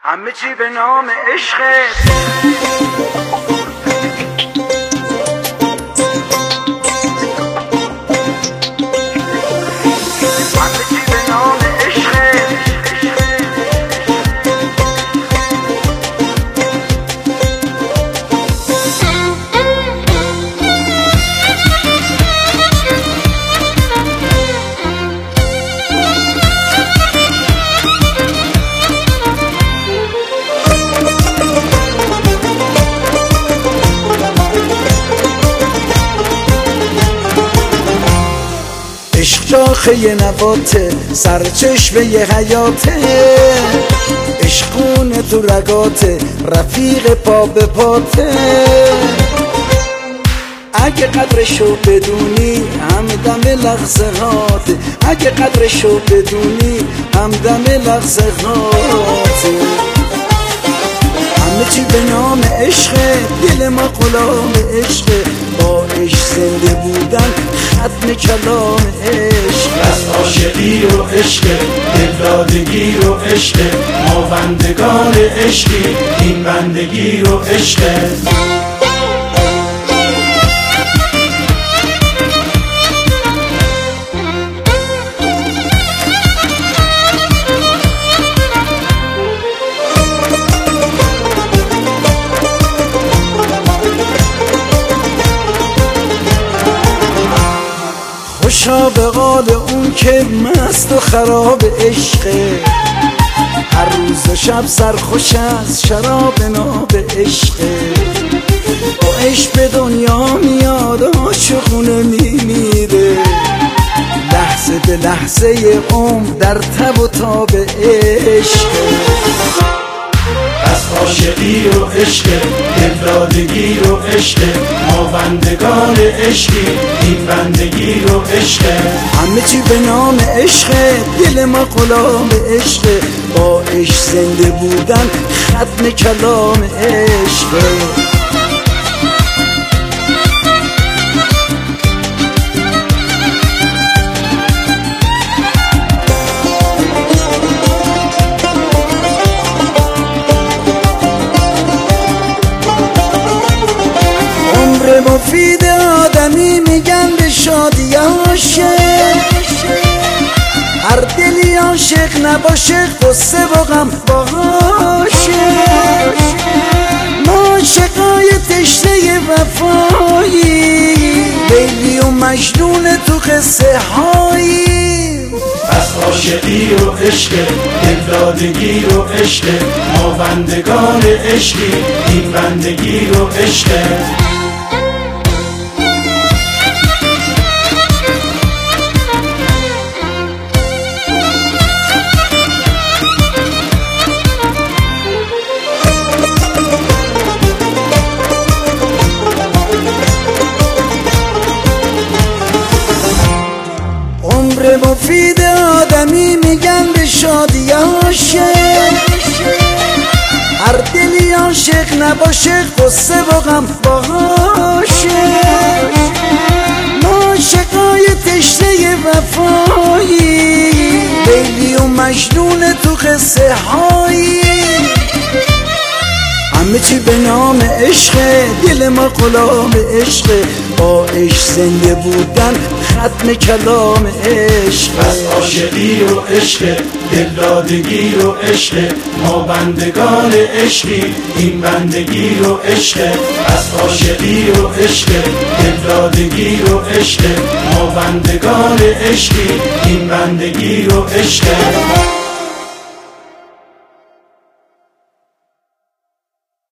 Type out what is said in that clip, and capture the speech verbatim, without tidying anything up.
همه چی به نام عشق. عشق شاخه نباته، سرچشمه ی حیاته، عشقونه تو رگاته، رفیق پا به پاته. اگه قدرشو بدونی همدم لحظه هاته، اگه قدرشو بدونی همدم لحظه هاته. همه چی به نام عشقه، دل ما غلام عشقه، با عشق زنده بودن ختم کلام عشق. از عاشقی و عشق، دلدادگی و عشق، ما بندگان عشقی، این بندگی و عشق. خوشا به قال اون که مست و خراب عشقه، هر روز و شب سرخوش از شراب ناب عشقه. با عشق به دنیا میاد عاشقونه میمیره، لحظه به لحظه عمر در تب و تاب عشقه. از عاشقی و عشق، دلدادگی و عشق، ما بندگان عشقی، این بندگی و عشق. همه چی به نام عشقه، دل ما غلام عشقه، با عشق زنده بودن ختم کلام عشقه. مفید آدمی میگن به شادی عاشق، هر دلی عاشق نباشه قصه و غم باشه. ما عاشقای تشنه وفایی، لیلی و مجنون تو قصه هایی. از عاشقی و عشق، دلدادگی و عشق، ما بندگان عشقی، این بندگی و عشق. مفید آدمی میگن به شادی عاشق، هر دلی عاشق نباشه قصه و غم باشه. ما عاشقای تشنه وفایی، لیلی و مجنون تو قصه هایی. همه چی به نام عشقه، دل ما غلام عشقه، با عشق زنده بودن ختم کلام عشق. از عاشقی و عشق، دلدادگی و عشق، ما بندگان عشقی، این بندگی و عشق. از عاشقی و عشق، دلدادگی و عشق، ما بندگان عشقی، این بندگی و عشق.